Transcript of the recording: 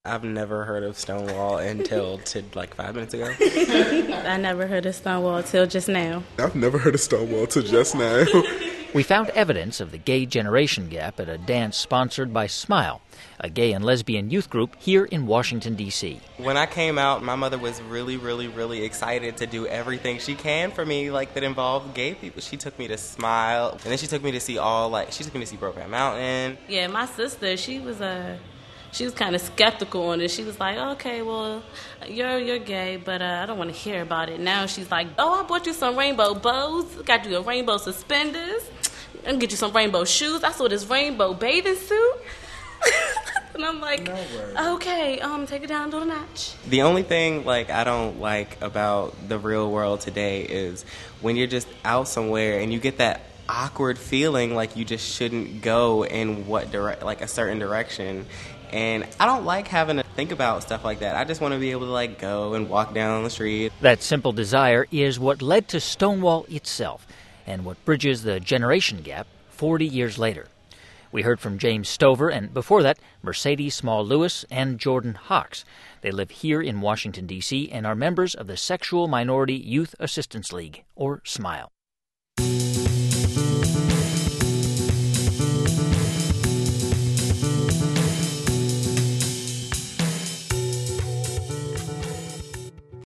I've never heard of Stonewall until like 5 minutes ago. I never heard of Stonewall till just now. I've never heard of Stonewall till just now. We found evidence of the gay generation gap at a dance sponsored by Smile, a gay and lesbian youth group here in Washington, D.C. When I came out, my mother was really, really, really excited to do everything she can for me, like, that involved gay people. She took me to Smile, and then she took me to see she took me to see Brokeback Mountain. Yeah, my sister, she was kind of skeptical on it. She was like, okay, well, you're gay, but I don't want to hear about it. Now she's like, oh, I bought you some rainbow bows. Got you a rainbow suspenders. I'm going to get you some rainbow shoes. I saw this rainbow bathing suit. And I'm like, okay, take it down to the notch. The only thing, like, I don't like about the real world today is when you're just out somewhere and you get that awkward feeling like you just shouldn't go in a certain direction. And I don't like having to think about stuff like that. I just want to be able to, like, go and walk down the street. That simple desire is what led to Stonewall itself and what bridges the generation gap 40 years later. We heard from James Stover and, before that, Mercedes Small-Lewis and Jordan Hawks. They live here in Washington, D.C. and are members of the Sexual Minority Youth Assistance League, or SMILE.